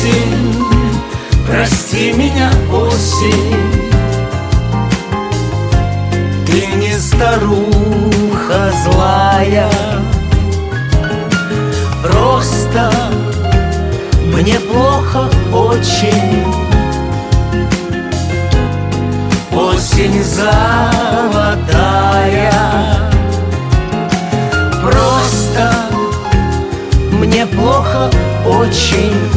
осень, прости меня, осень. Ты не старуха злая, просто мне плохо очень. Осень золотая, просто мне плохо очень.